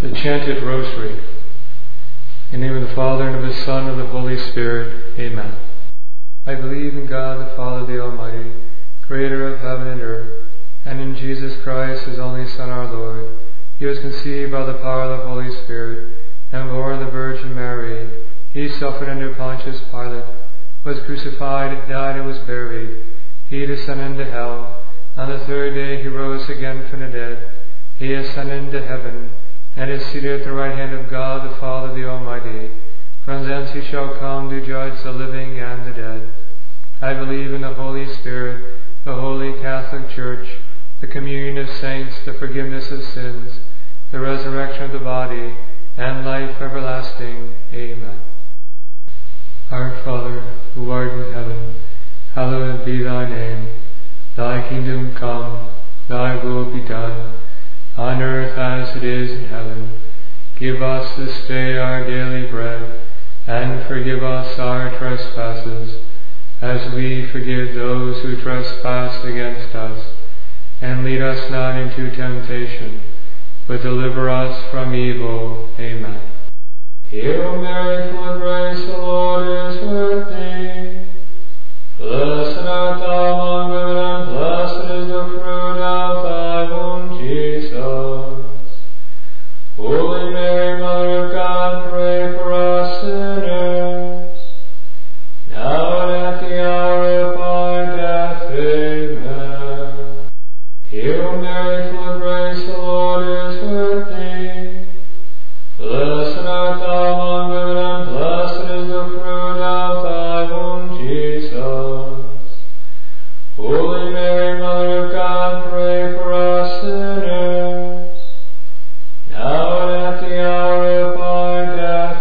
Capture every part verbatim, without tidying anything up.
The chanted Rosary. In the name of the Father, and of the Son, and of the Holy Spirit. Amen. I believe in God, the Father, the Almighty, creator of heaven and earth, and in Jesus Christ, his only Son, our Lord. He was conceived by the power of the Holy Spirit, and born of the Virgin Mary. He suffered under Pontius Pilate, was crucified, died, and was buried. He descended into hell. On the third day he rose again from the dead. He ascended into heaven, and is seated at the right hand of God, the Father, the Almighty. From thence he shall come to judge the living and the dead. I believe in the Holy Spirit, the Holy Catholic Church, the communion of saints, the forgiveness of sins, the resurrection of the body, and life everlasting. Amen. Our Father, who art in heaven, hallowed be thy name. Thy kingdom come, thy will be done, on earth as it is in heaven. Give us this day our daily bread, and forgive us our trespasses, as we forgive those who trespass against us. And lead us not into temptation, but deliver us from evil. Amen. Hail Mary, full of grace, the Lord is with thee. Blessed art thou among women, and blessed is the fruit of thy womb, Jesus. Holy Mary, Mother of God, pray for us sinners, now and at the hour of our death. Amen. Hail Mary, full of grace, the Lord is with thee. Blessed art thou among women, and blessed is the fruit of thy womb, Jesus. Holy Mary, Mother of God, pray for us sinners, now and at the hour of our death.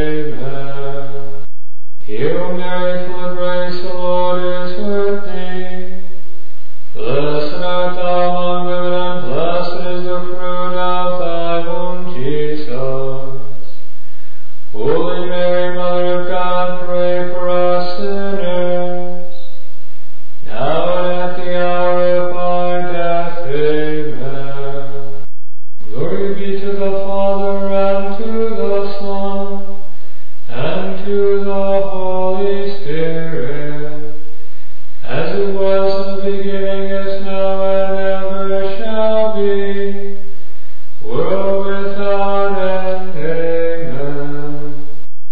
Amen. Hail Mary, full of grace, the Lord is with thee. Blessed art thou among women, and blessed is the fruit of thy womb, Jesus. Holy Mary, Mother of God, pray for us sinners, now and at the hour of our death. Amen. Glory be to the Father, and to the Son, and to the Holy Spirit, as it was in the beginning, is now, and ever shall be, world without end. Amen.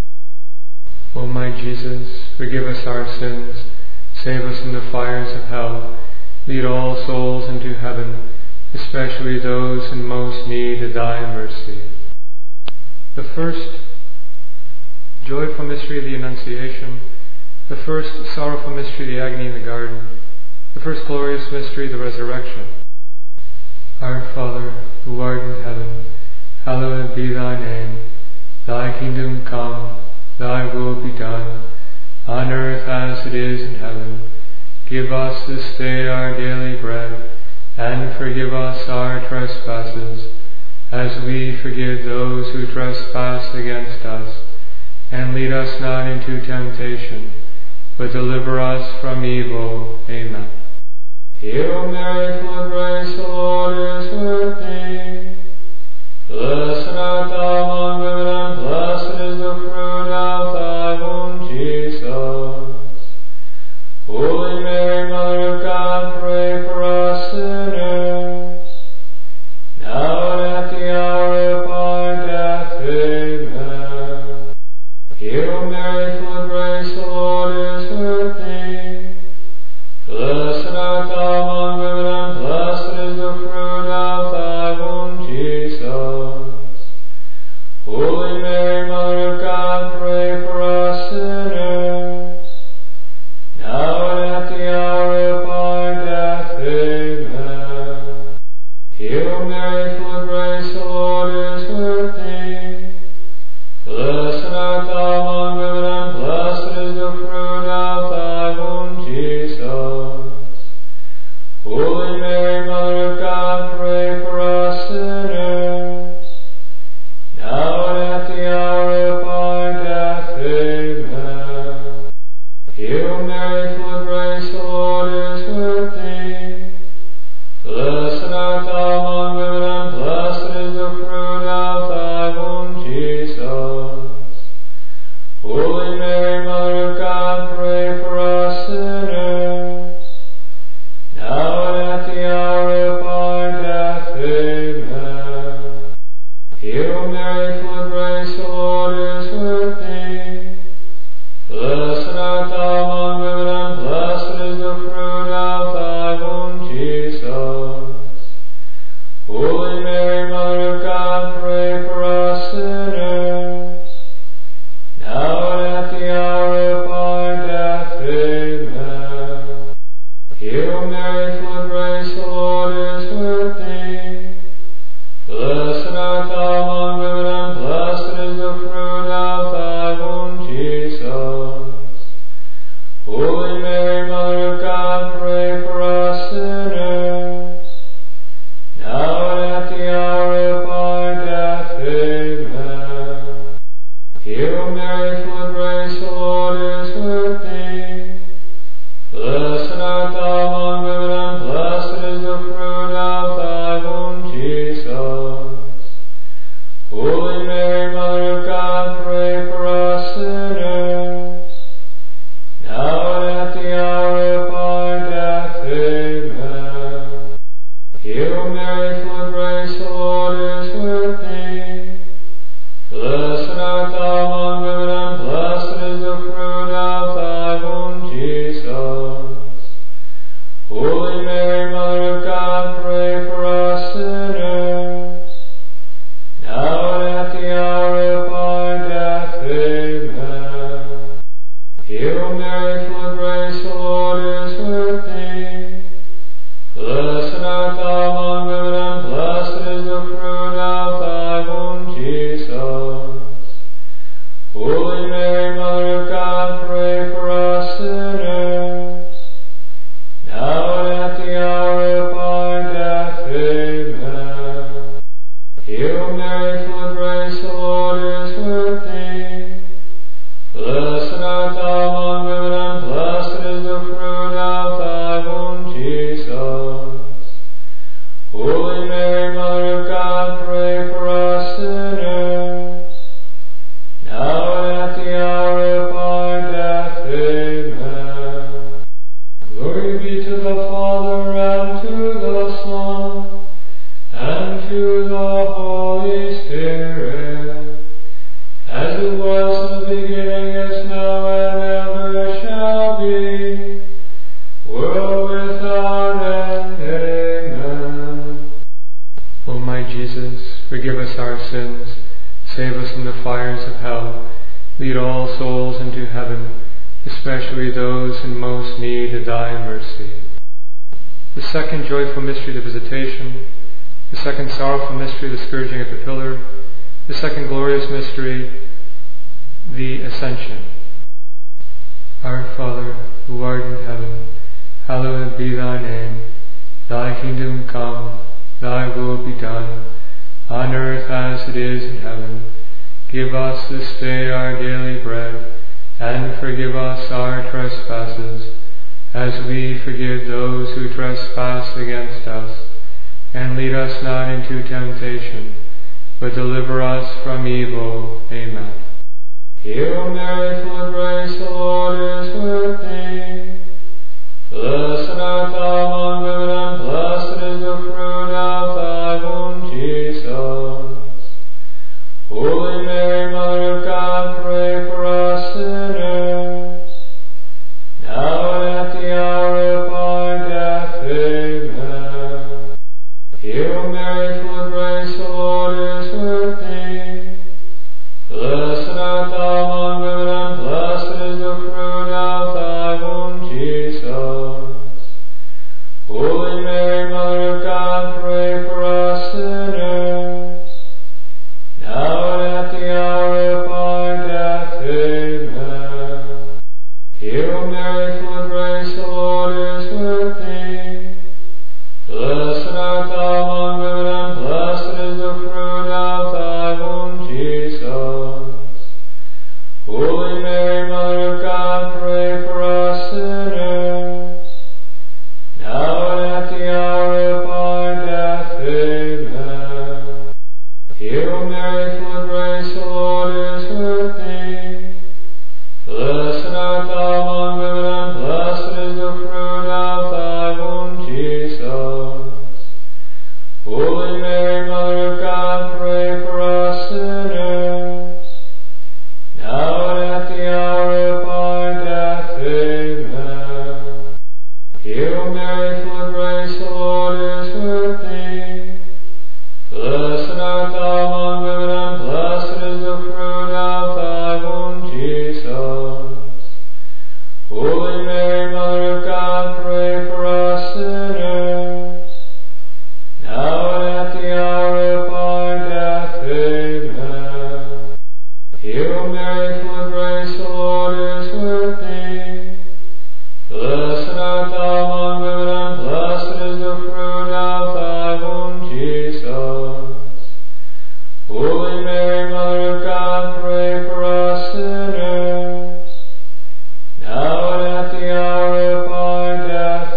O my Jesus, forgive us our sins, save us from the fires of hell, lead all souls into heaven, especially those in most need of thy mercy. The first joyful mystery of the Annunciation, the first sorrowful mystery, the agony in the garden, the first glorious mystery, the resurrection. Our Father, who art in heaven, hallowed be thy name. Thy kingdom come, thy will be done, on earth as it is in heaven. Give us this day our daily bread, and forgive us our trespasses, as we forgive those who trespass against us. And lead us not into temptation, but deliver us from evil. Amen. Hail Mary, full of grace, the Lord is with thee. Blessed art thou among women, and blessed is the fruit of thy womb, Jesus. Holy Mary, Mother of God, pray for us sinners, now and at the hour of our death. Amen. Hail Mary, full of grace, the Lord is with thee. Blessed art thou among women, and blessed is the fruit of thy womb, Jesus. Holy Mary, Mother of God, pray for us sinners, now and at the hour of our death. Amen. Hail Mary, full of grace, the Lord is with thee. Blessed art thou among women, and blessed is the fruit of thy womb, Jesus. Holy Mary, Mother of God, pray for us sinners, now and at Hail Mary, full of grace, the Lord is with thee. Blessed art thou among women, and blessed is the fruit of thy womb, Jesus. Holy Mary, Mother of God, pray for us sinners, now and at the hour of our death. Amen. Hail Mary, full of grace, the Lord is with thee. Blessed art thou among women, and blessed is the fruit of thy womb, Jesus. Holy Mary, Mother of God, pray for us sinners, now and at the hour of our death. Amen. Hail Mary, full of grace, the Lord is with thee. Blessed art thou among women, and blessed is the fruit of thy womb, Jesus. Holy Mary, Mother of God, pray for us sinners, now and at the hour of our death. Amen. Hail Mary, full of grace, the Lord is with thee. Blessed art thou among women, and blessed is the fruit of thy womb, Jesus. Holy Mary, Mother of God, pray for us sinners, now and at the hour of our death. Amen. Hail Mary, full of grace, the Lord is with thee. Blessed art thou among women, and blessed is the fruit of thy womb, Jesus. Holy Mary, Mother of God, pray for us sinners, now and at the hour of our death. Amen. Hail Mary, full of grace, the Lord is with thee. Blessed art thou among women, and blessed is the fruit of thy womb, Jesus. Holy Mary, Mother of God, pray for us sinners, now and at the hour of our death. Amen. Glory be to the Father, and to the Son, and to the Holy Spirit, as it was in the beginning, is now, and ever shall be, world without end. Amen. O my Jesus, forgive us our sins, save us from the fires of hell, lead all souls into heaven, especially those in most need of thy mercy. The second joyful mystery, the Visitation. The second sorrowful mystery, the scourging at the pillar. The second glorious mystery, the Ascension. Our Father, who art in heaven, hallowed be thy name. Thy kingdom come, thy will be done, on earth as it is in heaven. Give us this day our daily bread, and forgive us our trespasses, as we forgive those who trespass against us. And lead us not into temptation, but deliver us from evil. Amen. Hail Mary, full of grace, the Lord is with thee. Blessed art thou among women, and blessed is the fruit of thy womb, Jesus. Holy Mary, Mother of God, pray for us sinners, now and at the hour of our death. Amen. Hail Mary, full of grace, the Lord is with thee. Blessed art thou among women, and blessed is the fruit of thy womb, Jesus. Holy Mary, Mother of God, pray for us sinners, now and at the hour of our death. Amen. Hail Mary, full of grace, the Lord is with thee. Blessed art thou among women, and blessed is the fruit of thy womb, Jesus. Holy Mary, Mother of God, pray for us sinners, now and at the hour of our death. Amen. Hail Mary, full of grace, the Lord is with thee. Blessed art thou among women, and blessed is the fruit of thy womb, Jesus. Holy Mary, Mother of God, pray for us Hail Mary, full of grace, the Lord is with thee. Blessed art thou among women, and blessed is the fruit of thy womb, Jesus. Holy Mary, Mother of God, pray for us sinners, now and at the hour of our death.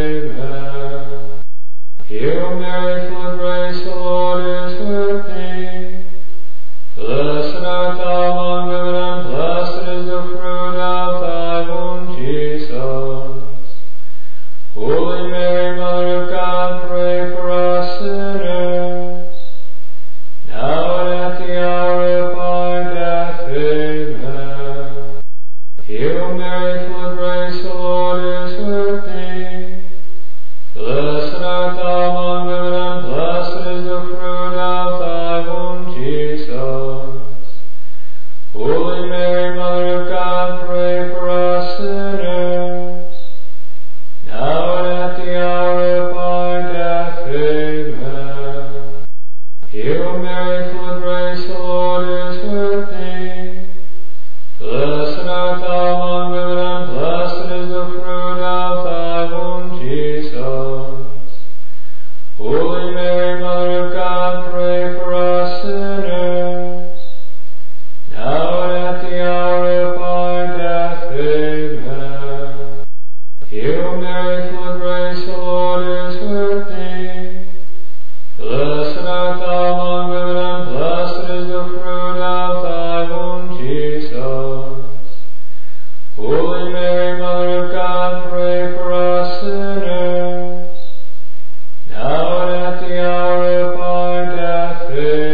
Amen. Hail Mary, full of grace, the Lord is with thee. Blessed art thou among women, and blessed is the fruit of thy womb, Jesus. Holy Mary, Mother of God, pray for us sinners, now and at the hour of our death. Amen. Hail Mary, full of grace, the Lord is with thee. Blessed art thou among women, and blessed is the fruit of thy womb, Jesus. Holy Mary, Mother of God, pray for us sinners, now and at the hour of our death. Amen. Hail Mary, full of grace, the Lord is with thee. Blessed art thou among women, and blessed is the fruit of thy womb, Jesus. Holy Mary, Mother of God, pray for us sinners, now and at the hour of our death. Amen. Hail Mary, full of grace, the Lord is with thee. Blessed art thou among women, and blessed is the fruit of thy womb, Jesus. Holy Mary, Mother of God, pray for us sinners, now and at the hour of our death.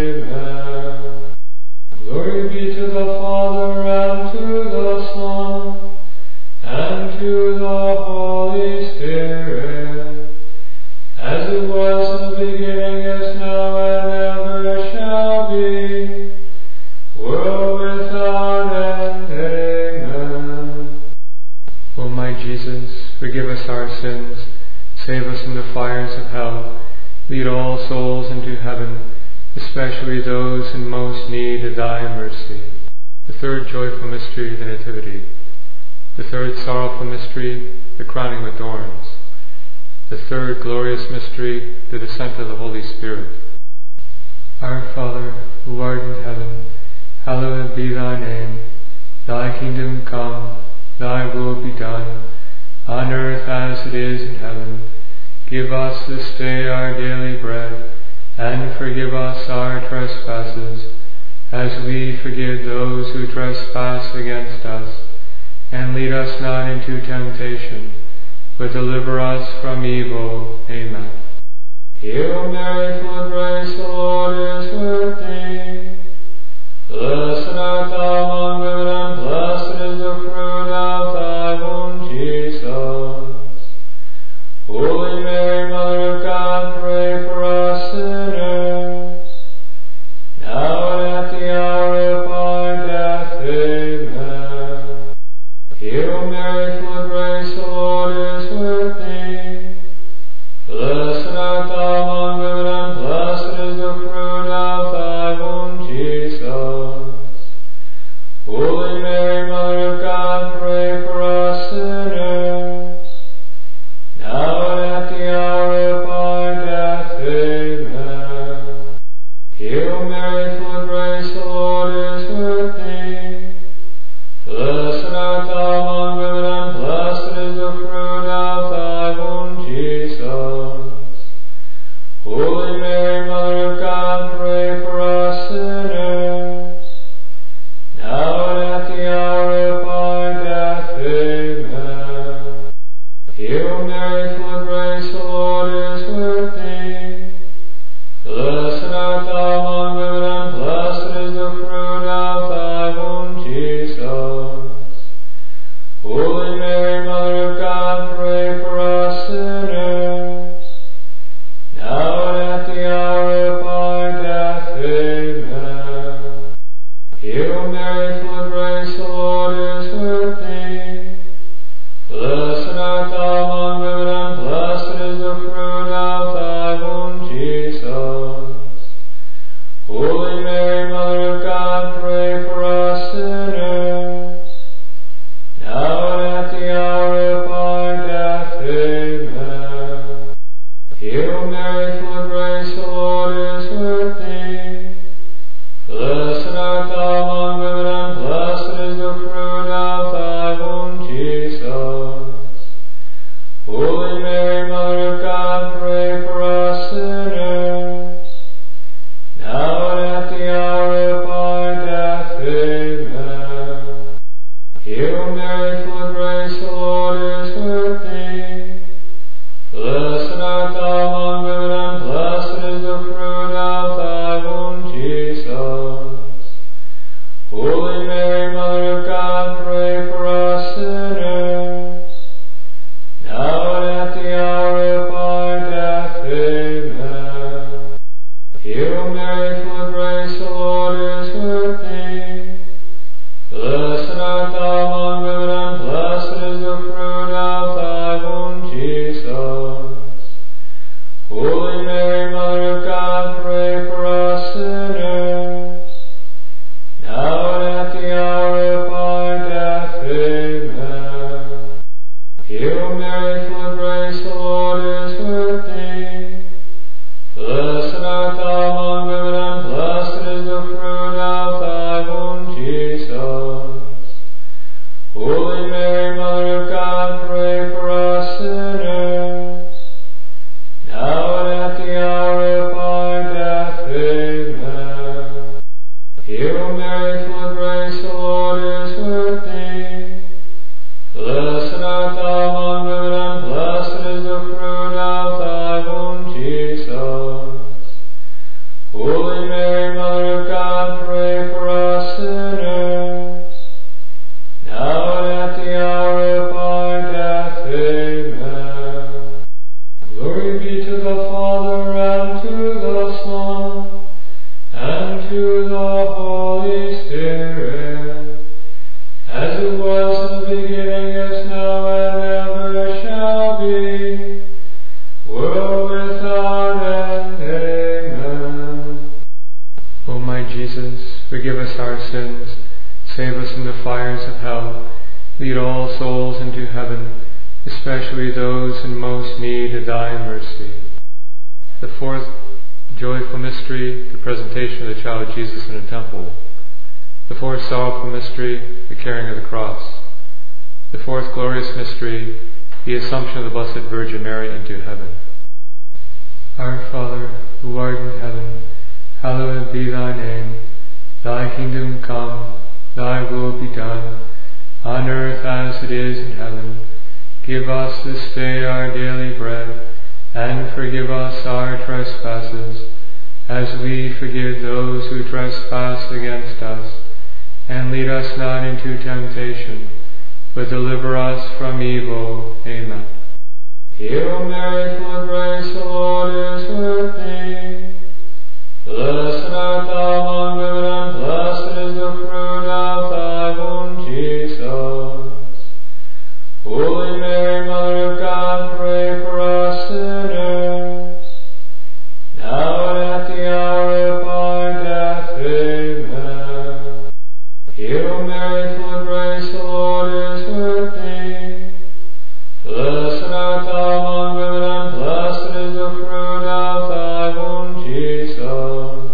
Amen. Glory be to the Father, and to the Son, and to the Holy Spirit, as it was in the beginning, is now, and ever shall be, world without end. Amen. O my Jesus, forgive us our sins, save us from the fires of hell, lead all souls into heaven, especially those in most need of thy mercy. The third joyful mystery, the Nativity. The third sorrowful mystery, the crowning with thorns. The third glorious mystery, the descent of the Holy Spirit. Our Father, who art in heaven, hallowed be thy name. Thy kingdom come, thy will be done, on earth as it is in heaven. Give us this day our daily bread, and forgive us our trespasses, as we forgive those who trespass against us. And lead us not into temptation, but deliver us from evil. Amen. Hail Mary, full of grace, the Lord is with thee. Blessed art thou among women, and blessed is the fruit of thy womb, Jesus. Holy Mary, Mother of God, pray for us sinners, now and at the hour of our death. Amen. Hail Mary, full of grace, the Lord is with thee. Blessed art thou among women, and blessed is the fruit of thy womb, Jesus. Holy Mary, Mother of God, pray for us sinners, now and at the hour of our death. Amen. Hail Mary, full of grace, the Lord is with thee. Blessed art thou among women, and blessed is the fruit of thy womb, Jesus. Holy Mary, Mother of God, pray for us sinners, now and at the hour of our death. Amen. Hail Mary, full of grace, the Lord is with thee. Blessed art thou among women, and blessed is the fruit of thy womb, Jesus. Holy Mary, Mother of God, pray for us sinners, now and at the hour of our death. Amen. Hail Mary, full of grace, the Lord is with thee. Blessed art thou among women, and blessed is the fruit of thy womb, Jesus. Holy Mary, Mother of God, pray for us Blessed art thou among women, and blessed is the fruit of thy womb, Jesus. Holy Mary, Mother of God, pray for us sinners, now and at the hour of our death. Amen. Hail Mary, full of grace, the Lord is with thee. Blessed art thou among women, and blessed is the fruit of thy womb, Jesus. Holy Mary, Mother of God, pray for us sinners, now and at the hour of our death. Amen. Hail Mary, full of grace, the Lord is with thee. Blessed art thou among women, and blessed is the fruit of thy womb, Jesus. Holy Mary, Mother of God, pray for us sinners, now and at the hour of our death. Amen. Hail Mary, full of grace, the Lord is with thee. Blessed art thou among women, and blessed is the fruit of thy womb, Jesus. Holy Mary, Mother of God, pray for us sinners, now and at the hour of our death. Amen. Hail Mary, full of grace, the Lord is with thee. Blessed art thou among women, and blessed is the fruit of thy womb, Jesus. Holy Mary, Mother of God, pray for us sinners, now and at the hour of our death. Amen. Glory be to the Father, and to the Son, and to the Holy Spirit, as it was in the beginning, is now, and ever shall be, world without end. Amen. O my Jesus, forgive us our sins, save us from the fires of hell, lead all souls into heaven, especially those in most need of thy mercy. The fourth joyful mystery, the presentation of the child Jesus in a temple. The fourth sorrowful mystery, the carrying of the cross. The fourth glorious mystery, the Assumption of the Blessed Virgin Mary into heaven. Our Father, who art in heaven, hallowed be thy name. Thy kingdom come, thy will be done, on earth as it is in heaven. Give us this day our daily bread, and forgive us our trespasses, as we forgive those who trespass against us. And lead us not into temptation, but deliver us from evil. Amen. Hail Mary, full of grace, the Lord is with thee. Blessed art thou among women, and blessed is the fruit of thy womb, Jesus. Holy Mary, Mother of God, pray for us sinners, now and at the hour of our death. Amen. Hail Mary, full of grace, the Lord is with thee. Blessed art thou among women, and blessed is the fruit of thy womb, Jesus.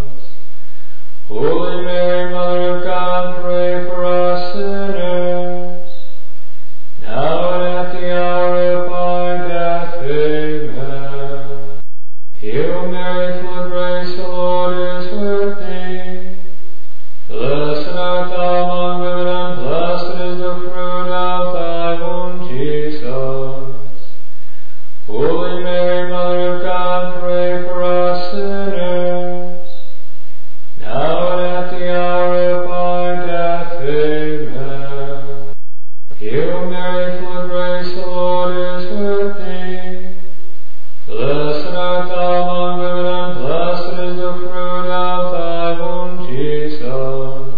Holy Mary, Mother of God, pray for us sinners, now and at the hour of our death. Amen. Hail Mary, full of grace, the Lord is with thee. Blessed art thou among women, and blessed is the fruit of thy womb, Jesus. Holy Mary, Mother of God, pray for us sinners, now and at the hour of our death. Amen. Hail Mary, full of grace, the Lord is with thee. Blessed art thou among women, and blessed is the fruit of thy womb, Jesus.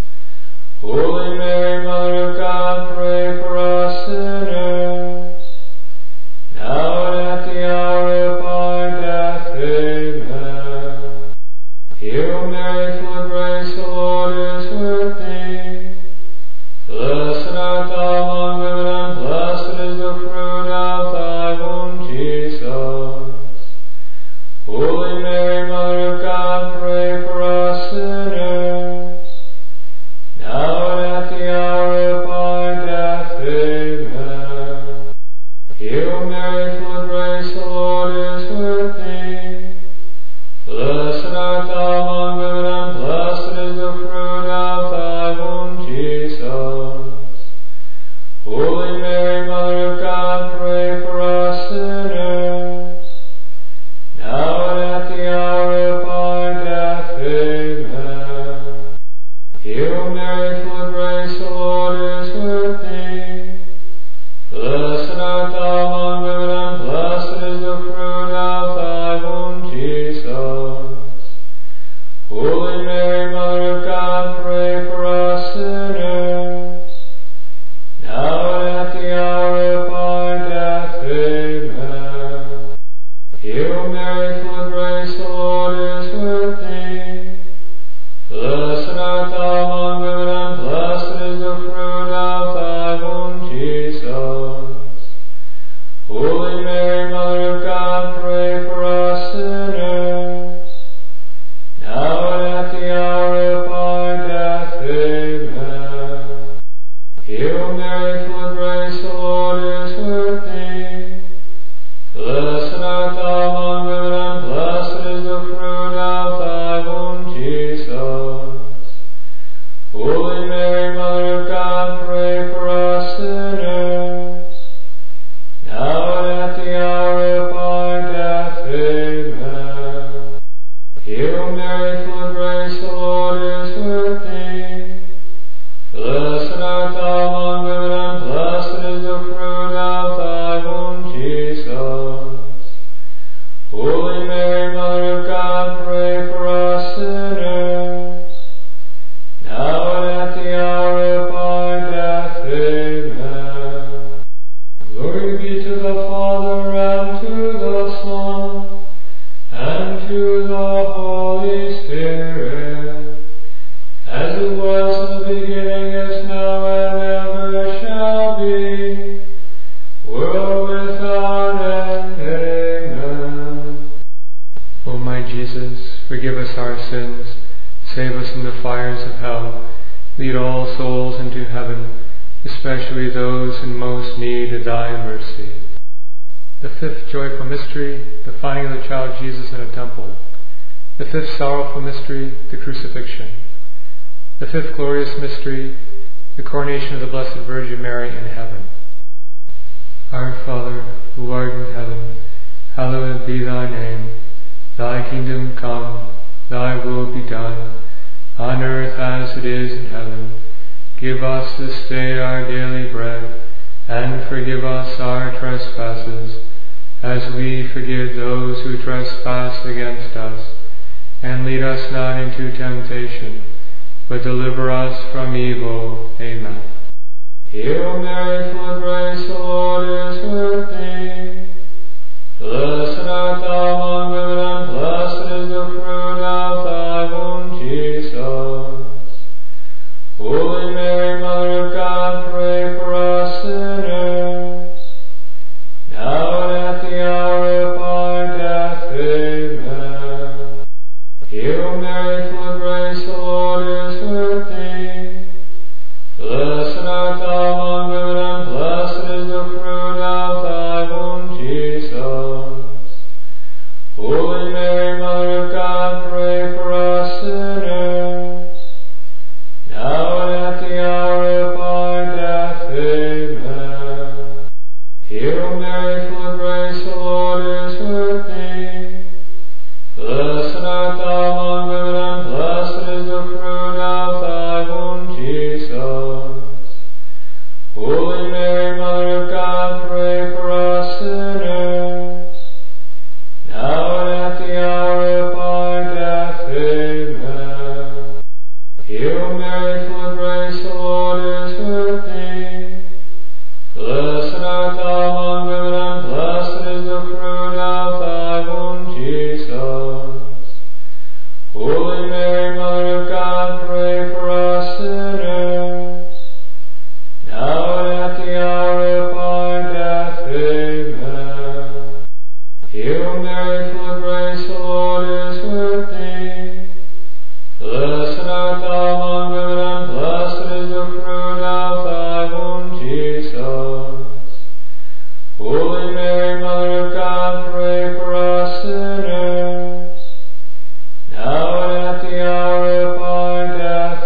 Holy Mary, Mother of God, pray for us sinners, now and at the hour of our death. Amen. Hail Mary, full of grace, the Lord is with thee. Blessed art thou among women, and blessed is the fruit of thy womb, Jesus. Holy Mary, Mother of God, pray for us sinners, Hail Mary, full of grace, the Lord is with thee. Blessed art thou among women, and blessed is the fruit of thy womb, Jesus. Holy Mary, Mother of God, pray for us sinners, now and at the hour of our death. Amen. Hail Mary, full of grace, the Lord is with thee. Blessed art thou among women, and blessed is the fruit of thy womb, Jesus. Holy Mary, Mother of God, pray for us sinners, now and at the hour of our death. Amen. Hail Mary, full of grace, the Lord is with thee. Blessed art thou among women, and blessed is the fruit of thy womb, Jesus. Holy Mary, Mother of God, pray for us sinners, now and at the hour of our death. Amen. Hail Mary, full of grace, the Lord is with thee. Blessed art thou among women, and blessed is the fruit of thy womb, Jesus. Holy Mary, Mother of God, pray for us sinners, now and at the hour of our death. Amen. Glory be to the Father, and to the Son, and to the Holy Spirit, as it was in the beginning, is now, and ever shall be, world without end. Amen. O my Jesus, forgive us our sins, save us from the fires of hell, lead all souls into heaven, especially those in most need of thy mercy. The fifth joyful mystery, the finding of the child Jesus in a temple. The fifth sorrowful mystery, the crucifixion. The fifth glorious mystery, the coronation of the Blessed Virgin Mary in heaven. Our Father, who art in heaven, hallowed be thy name. Thy kingdom come, thy will be done, on earth as it is in heaven. Give us this day our daily bread, and forgive us our trespasses, as we forgive those who trespass against us. And lead us not into temptation, but deliver us from evil. Amen. Hail Mary, full of grace, the Lord is with thee. Blessed art thou among women, and blessed is the fruit of thy womb, Jesus. Holy Mary, Mother of God, pray for us sinners, now and at the hour of our death. Amen. Hail Mary, full of grace, the Lord is with thee. Blessed art thou among women, and blessed is the fruit of thy womb, Jesus. Holy Mary, Mother of God, pray for us sinners, now and at the hour of our death. Amen. Hail Mary, full of grace, the Lord is with thee. Blessed art thou among women, and blessed is the fruit of thy womb, Jesus. Holy Mary, Mother of God, pray for us sinners, now and at the hour of our death. Amen. Hail Mary, full of grace, the Lord is with thee. Blessed art thou among women, and blessed is the fruit of thy womb, Jesus. Holy Mary, Mother of God, pray for us sinners, now and at the hour of our death. Amen. Hail Mary, full of grace, the Lord is with thee. Blessed art thou among women, and blessed is the fruit of thy womb, Jesus. Holy Mary, Mother of God, pray for us sinners, now and at the hour of our death.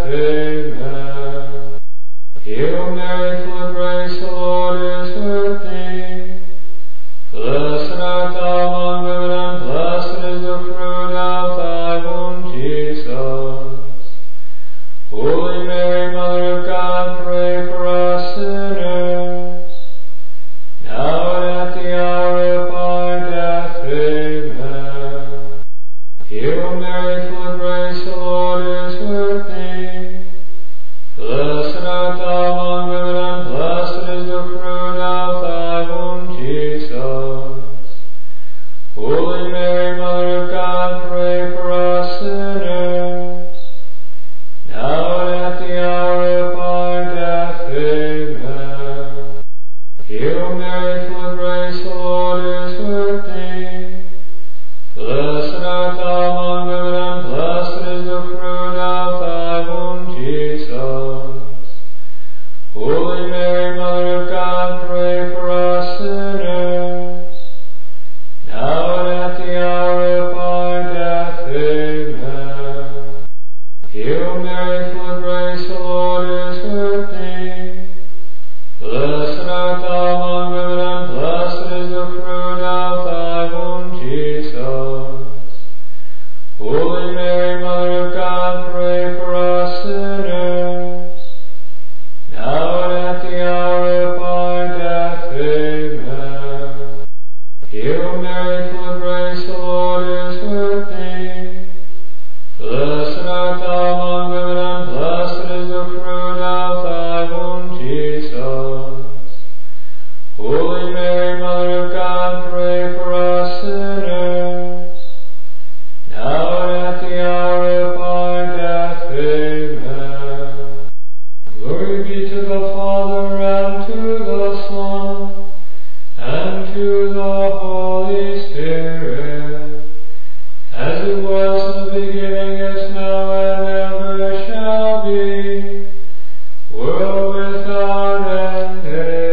Amen. Hail Mary, full of grace, the Lord is with thee. Blessed art thou among women, and blessed is the fruit of thy womb, Jesus. Holy Mary, now and at the hour of our death. Amen. Hail Mary, full of grace, the Lord is with thee. Blessed art thou among women, and blessed is the fruit of thy womb, Jesus. Holy Mary, Mother of God, pray for us sinners, now and at the hour of our death. Amen. Hail Mary, full of grace, the Lord is with thee. Blessed art thou among women, and blessed is the fruit of thy womb, Jesus. Holy Mary, Mother of God, pray for us sinners, now and at the hour of our death. Amen. Hail Mary, full of grace, the Lord is with thee. Blessed art thou among women, and blessed is the fruit of thy womb, Jesus. Holy Mary, Mother of God, pray for us sinners, now and at the hour of our death. Amen. Glory be to the Father, and to the Son, and to the Holy Spirit, as it was in the beginning, is now, and ever shall be, world without end.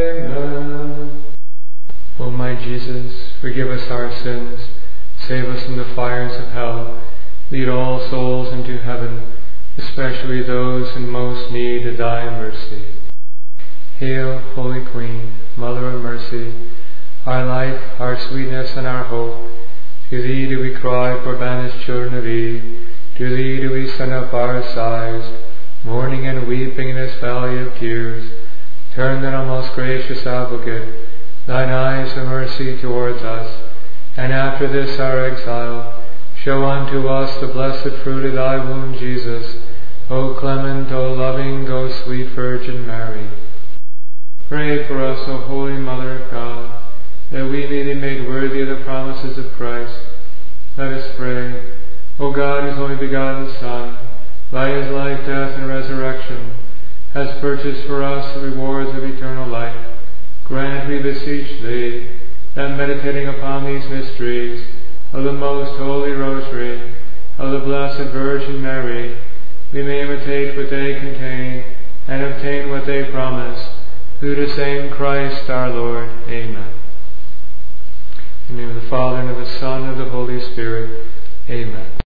Amen. O my Jesus, forgive us our sins, save us from the fires of hell, lead all souls into heaven, especially those in most need of thy mercy. Hail, Holy Queen, Mother of Mercy, our life, our sweetness, and our hope. To thee do we cry, poor banished children of Eve. To thee do we send up our sighs, mourning and weeping in this valley of tears. Turn then, O most gracious Advocate, thine eyes of mercy towards us, and after this our exile, show unto us the blessed fruit of thy womb, Jesus. O clement, O loving, O sweet Virgin Mary. Pray for us, O Holy Mother of God, that we may be made worthy of the promises of Christ. Let us pray. O God, whose only begotten Son, by his life, death, and resurrection, has purchased for us the rewards of eternal life, grant, we beseech thee, that meditating upon these mysteries of the most holy Rosary of the Blessed Virgin Mary, we may imitate what they contain and obtain what they promise, through the same Christ our Lord. Amen. In the name of the Father, and of the Son, and of the Holy Spirit. Amen.